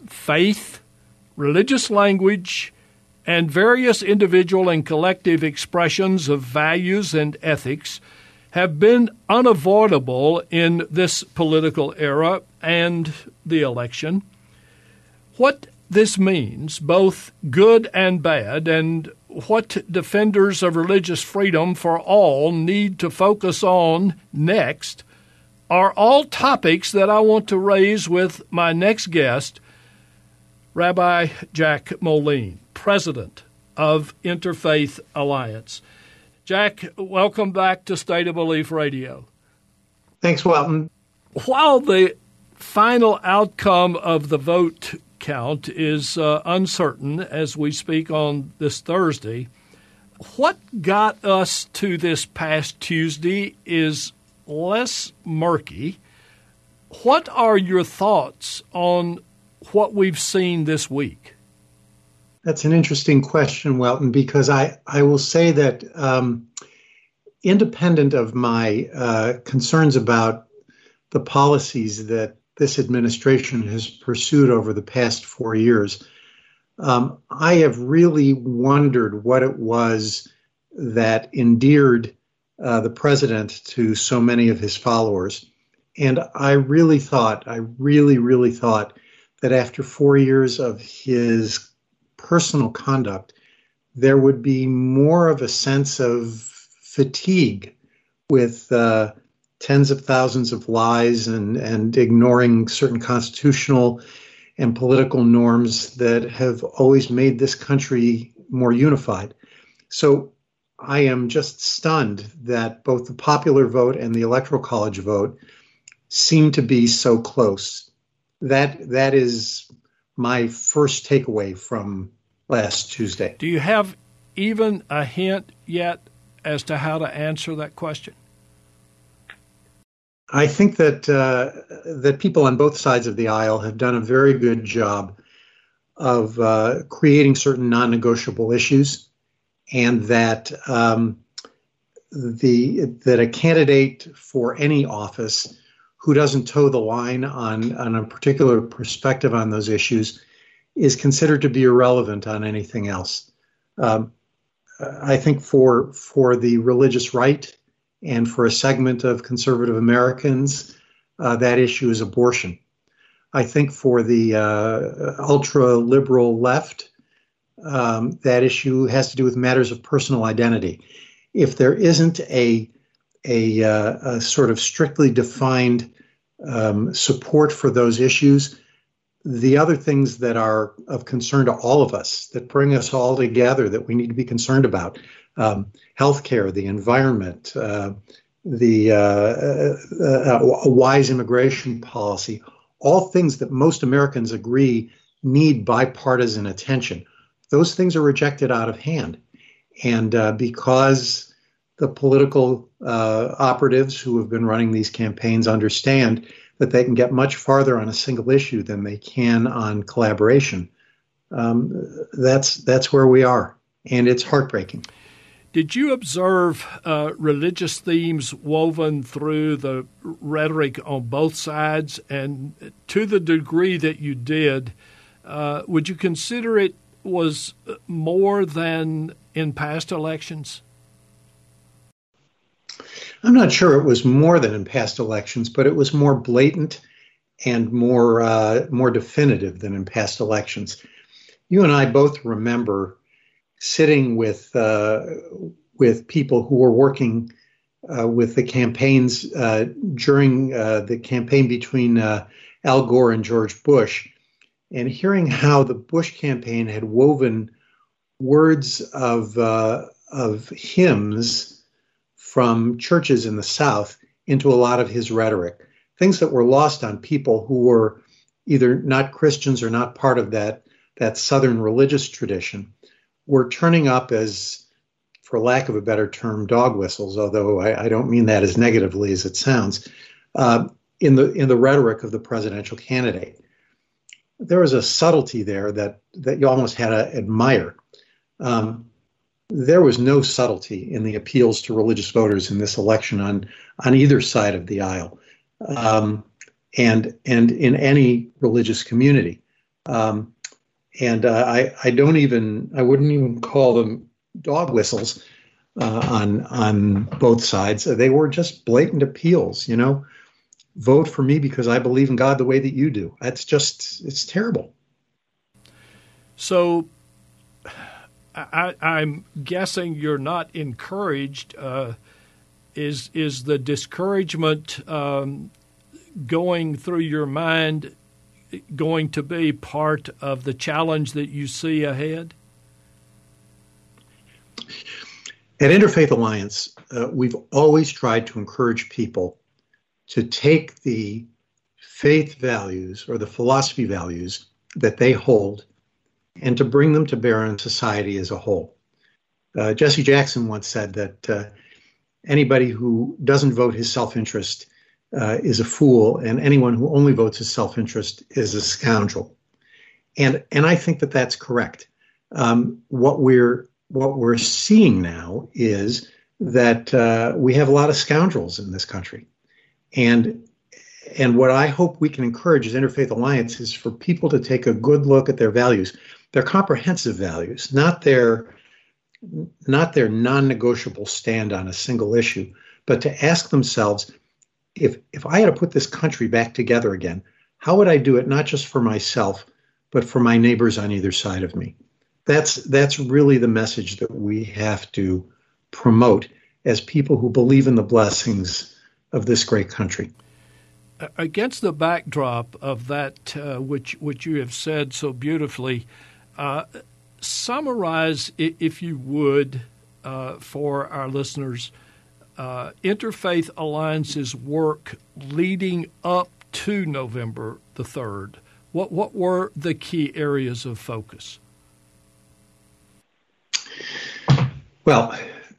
faith, religious language, and various individual and collective expressions of values and ethics have been unavoidable in this political era and the election. What this means, both good and bad, and what defenders of religious freedom for all need to focus on next, are all topics that I want to raise with my next guest, Rabbi Jack Moline, president of Interfaith Alliance. Jack, welcome back to State of Belief Radio. Thanks, Welton. While the final outcome of the vote count is uncertain as we speak on this Thursday, what got us to this past Tuesday is less murky. What are your thoughts on what we've seen this week? That's an interesting question, Welton, because I will say that independent of my concerns about the policies that this administration has pursued over the past 4 years, I have really wondered what it was that endeared the president to so many of his followers. And I really thought that after 4 years of his personal conduct, there would be more of a sense of fatigue with tens of thousands of lies and ignoring certain constitutional and political norms that have always made this country more unified. So I am just stunned that both the popular vote and the Electoral College vote seem to be so close. That is my first takeaway from last Tuesday. Do you have even a hint yet as to how to answer that question? I think that people on both sides of the aisle have done a very good job of creating certain non-negotiable issues, and that that a candidate for any office who doesn't toe the line on a particular perspective on those issues is considered to be irrelevant on anything else. I think for the religious right and for a segment of conservative Americans, that issue is abortion. I think for the ultra-liberal left, that issue has to do with matters of personal identity. If there isn't a sort of strictly defined support for those issues, the other things that are of concern to all of us, that bring us all together, that we need to be concerned about, healthcare, the environment, a wise immigration policy, all things that most Americans agree need bipartisan attention. Those things are rejected out of hand. And because the political operatives who have been running these campaigns understand that they can get much farther on a single issue than they can on collaboration, that's where we are. And it's heartbreaking. Did you observe religious themes woven through the rhetoric on both sides? And to the degree that you did, would you consider it was more than in past elections? I'm not sure it was more than in past elections, but it was more blatant and more definitive than in past elections. You and I both remember sitting with people who were working with the campaigns during the campaign between Al Gore and George Bush, and hearing how the Bush campaign had woven words of hymns from churches in the South into a lot of his rhetoric, things that were lost on people who were either not Christians or not part of that Southern religious tradition, were turning up as, for lack of a better term, dog whistles, although I don't mean that as negatively as it sounds, in the rhetoric of the presidential candidate. There was a subtlety there that you almost had to admire. There was no subtlety in the appeals to religious voters in this election on either side of the aisle, and in any religious community. Um, I wouldn't even call them dog whistles on both sides. They were just blatant appeals, vote for me because I believe in God the way that you do. It's terrible. So I'm guessing you're not encouraged. Is the discouragement going through your mind going to be part of the challenge that you see ahead? At Interfaith Alliance, we've always tried to encourage people to take the faith values or the philosophy values that they hold and to bring them to bear on society as a whole. Jesse Jackson once said that anybody who doesn't vote his self-interest is a fool, and anyone who only votes his self-interest is a scoundrel. And I think that that's correct. What we're seeing now is that we have a lot of scoundrels in this country. And what I hope we can encourage as Interfaith Alliance is for people to take a good look at their values, their comprehensive values, not their non-negotiable stand on a single issue, but to ask themselves, if I had to put this country back together again, how would I do it not just for myself, but for my neighbors on either side of me? That's really the message that we have to promote as people who believe in the blessings of this great country. Against the backdrop of that, which you have said so beautifully, summarize, if you would, for our listeners, Interfaith Alliance's work leading up to November the 3rd. What were the key areas of focus? Well,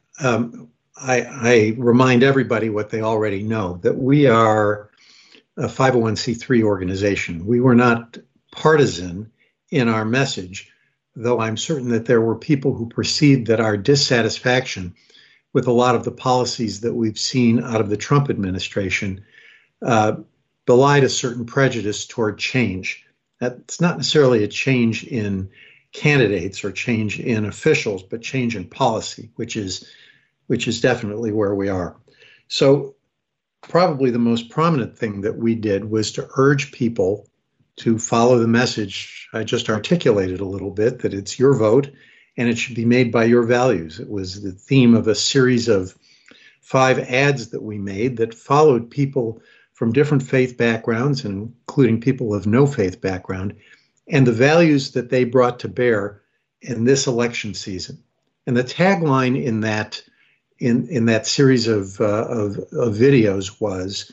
I remind everybody what they already know, that we are a 501c3 organization. We were not partisan in our message, though I'm certain that there were people who perceived that our dissatisfaction with a lot of the policies that we've seen out of the Trump administration belied a certain prejudice toward change. That's not necessarily a change in candidates or change in officials, but change in policy, which is definitely where we are. So probably the most prominent thing that we did was to urge people to follow the message I just articulated a little bit, that it's your vote and it should be made by your values. It was the theme of a series of 5 ads that we made that followed people from different faith backgrounds, including people of no faith background, and the values that they brought to bear in this election season. And the tagline in that series of videos was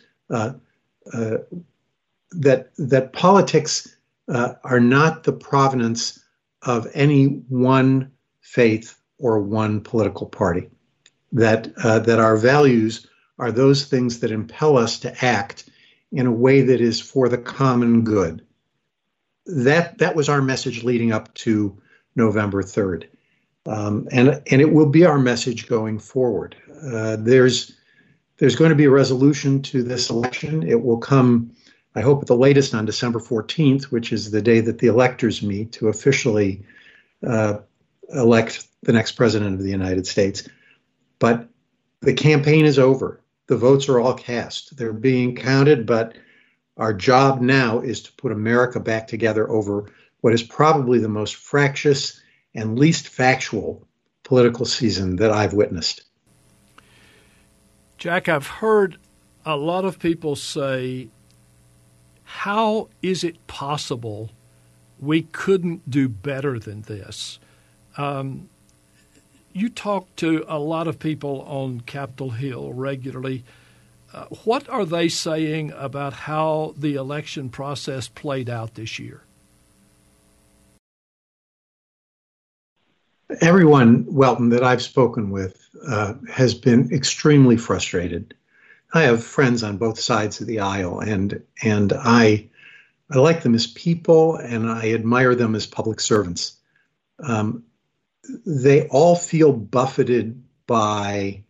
that politics are not the provenance of any one faith or one political party. That our values are those things that impel us to act in a way that is for the common good. That was our message leading up to November 3rd. And it will be our message going forward. There's going to be a resolution to this election. It will come, I hope, at the latest on December 14th, which is the day that the electors meet to officially elect the next president of the United States. But the campaign is over. The votes are all cast. They're being counted, but our job now is to put America back together over what is probably the most fractious and least factual political season that I've witnessed. Jack, I've heard a lot of people say, how is it possible we couldn't do better than this? You talk to a lot of people on Capitol Hill regularly. What are they saying about how the election process played out this year? Everyone, Welton, that I've spoken with has been extremely frustrated. I have friends on both sides of the aisle, and I like them as people, and I admire them as public servants. They all feel buffeted by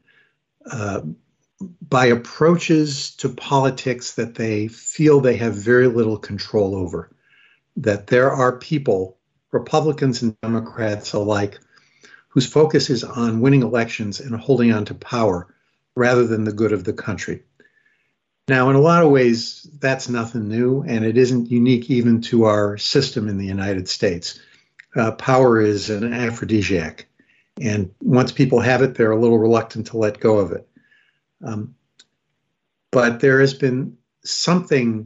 approaches to politics that they feel they have very little control over. that there are people, Republicans and Democrats alike, whose focus is on winning elections and holding on to power rather than the good of the country. Now, in a lot of ways, that's nothing new, and it isn't unique even to our system in the United States. Power is an aphrodisiac, and once people have it, they're a little reluctant to let go of it. But there has been something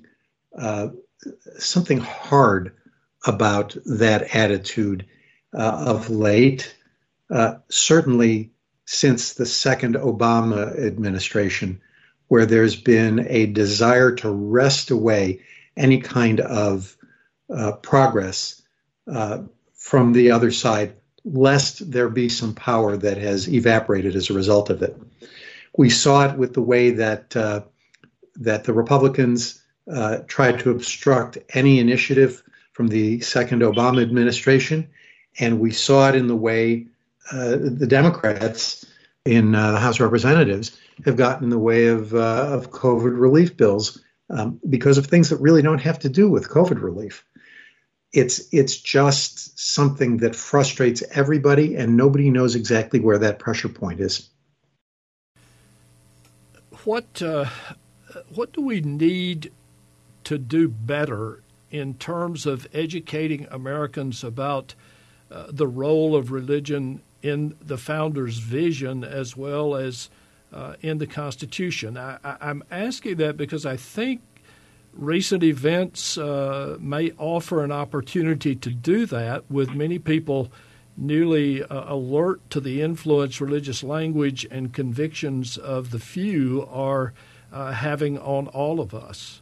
hard about that attitude of late, certainly since the second Obama administration, where there's been a desire to wrest away any kind of progress from the other side, lest there be some power that has evaporated as a result of it. We saw it with the way that the Republicans tried to obstruct any initiative from the second Obama administration, and we saw it in the way the Democrats in the House of Representatives have gotten in the way of COVID relief bills because of things that really don't have to do with COVID relief. It's just something that frustrates everybody, and nobody knows exactly where that pressure point is. What do we need to do better in terms of educating Americans about the role of religion in the founders' vision as well as in the Constitution? I'm asking that because I think recent events may offer an opportunity to do that, with many people newly alert to the influence religious language and convictions of the few are having on all of us.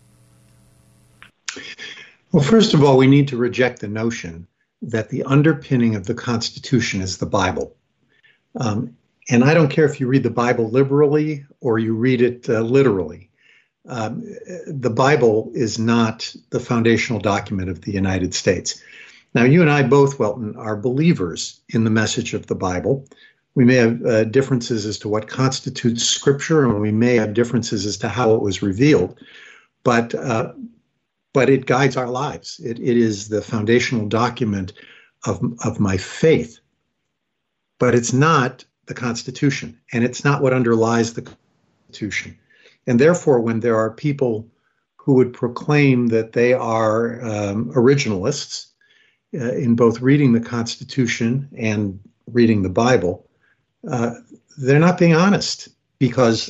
Well, first of all, we need to reject the notion that the underpinning of the Constitution is the Bible. And I don't care if you read the Bible liberally or you read it literally. The Bible is not the foundational document of the United States. Now, you and I both, Welton, are believers in the message of the Bible. We may have differences as to what constitutes Scripture, and we may have differences as to how it was revealed, but it guides our lives. It is the foundational document of my faith, but it's not the Constitution, and it's not what underlies the Constitution. And therefore, when there are people who would proclaim that they are originalists in both reading the Constitution and reading the Bible, they're not being honest, because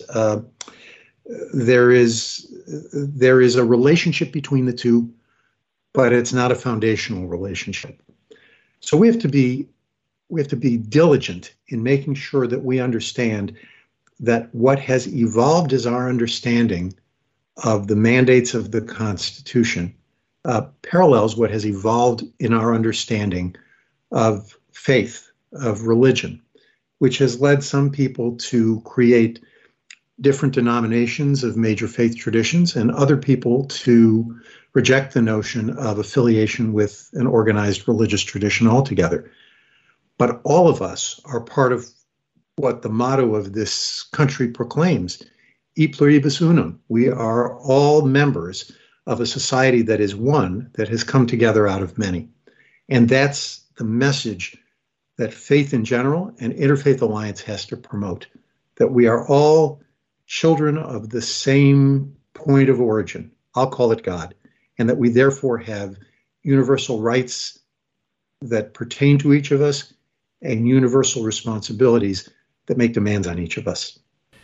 there is a relationship between the two, but it's not a foundational relationship. So we have to be diligent in making sure that we understand that what has evolved as our understanding of the mandates of the Constitution parallels what has evolved in our understanding of faith, of religion, which has led some people to create different denominations of major faith traditions and other people to reject the notion of affiliation with an organized religious tradition altogether. But all of us are part of what the motto of this country proclaims, E pluribus unum. We are all members of a society that is one, that has come together out of many. And that's the message that Faith in General and Interfaith Alliance has to promote, that we are all children of the same point of origin. I'll call it God. And that we therefore have universal rights that pertain to each of us and universal responsibilities that make demands on each of us.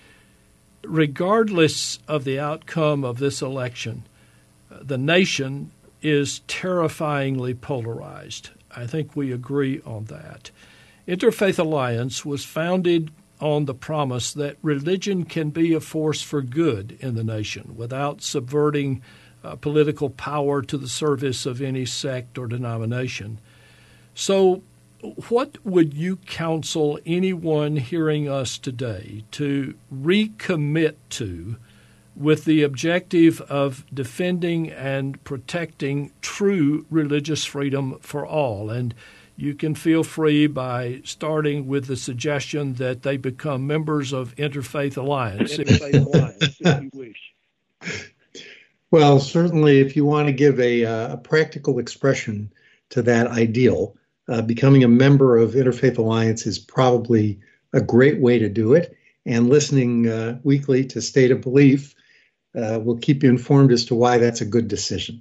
Regardless of the outcome of this election, the nation is terrifyingly polarized. I think we agree on that. Interfaith Alliance was founded on the promise that religion can be a force for good in the nation without subverting political power to the service of any sect or denomination. So what would you counsel anyone hearing us today to recommit to with the objective of defending and protecting true religious freedom for all? And you can feel free by starting with the suggestion that they become members of Interfaith Alliance. If you wish. Well, certainly, if you want to give a practical expression to that ideal, becoming a member of Interfaith Alliance is probably a great way to do it. And listening weekly to State of Belief will keep you informed as to why that's a good decision.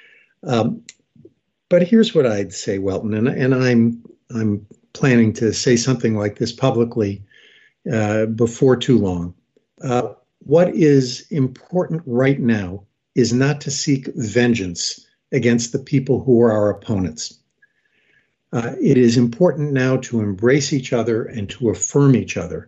But here's what I'd say, Welton, and I'm planning to say something like this publicly before too long. What is important right now is not to seek vengeance against the people who are our opponents. It is important now to embrace each other and to affirm each other.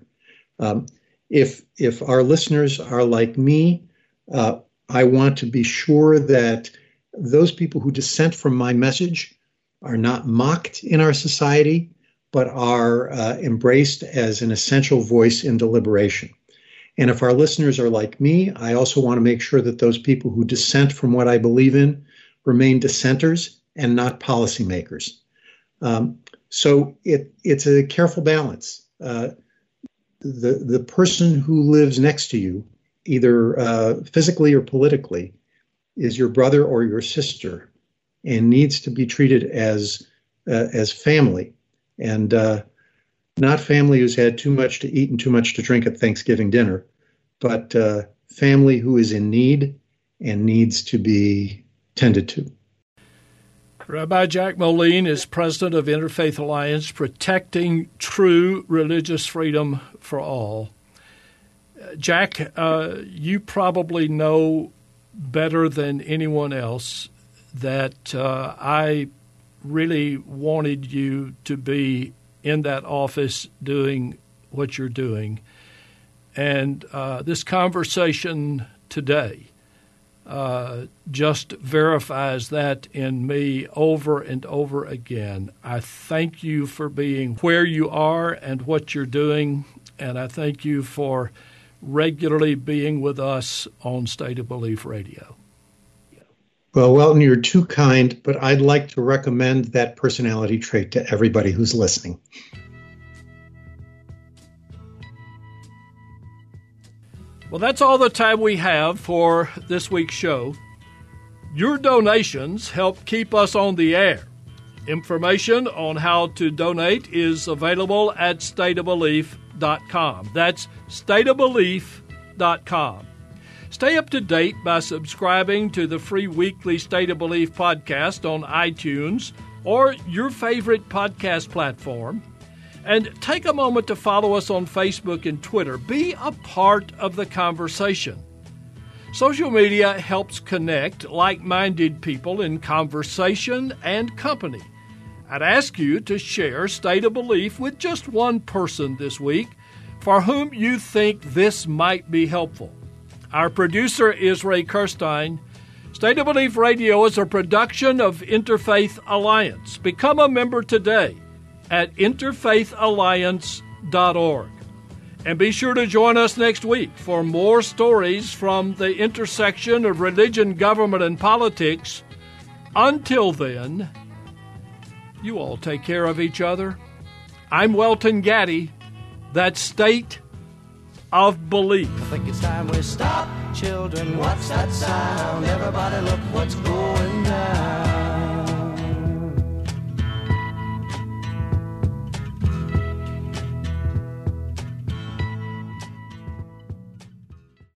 If our listeners are like me, I want to be sure that those people who dissent from my message are not mocked in our society, but are embraced as an essential voice in deliberation. And if our listeners are like me, I also want to make sure that those people who dissent from what I believe in remain dissenters and not policymakers. So it's a careful balance. The person who lives next to you, either physically or politically, is your brother or your sister, and needs to be treated as family, and not family who's had too much to eat and too much to drink at Thanksgiving dinner, but family who is in need and needs to be tended to. Rabbi Jack Moline is president of Interfaith Alliance, protecting true religious freedom for all. Jack, you probably know better than anyone else that I really wanted you to be in that office doing what you're doing. And this conversation today just verifies that in me over and over again. I thank you for being where you are and what you're doing, and I thank you for regularly being with us on State of Belief Radio. Well, Welton, you're too kind, but I'd like to recommend that personality trait to everybody who's listening. Well, that's all the time we have for this week's show. Your donations help keep us on the air. Information on how to donate is available at stateofbelief.com. That's stateofbelief.com. Stay up to date by subscribing to the free weekly State of Belief podcast on iTunes or your favorite podcast platform. And take a moment to follow us on Facebook and Twitter. Be a part of the conversation. Social media helps connect like-minded people in conversation and company. I'd ask you to share State of Belief with just one person this week for whom you think this might be helpful. Our producer is Ray Kirstein. State of Belief Radio is a production of Interfaith Alliance. Become a member today at interfaithalliance.org. And be sure to join us next week for more stories from the intersection of religion, government, and politics. Until then, you all take care of each other. I'm Welton Gaddy. That's State of Belief. I think it's time we stop. Children, what's that sound? Everybody look what's going down.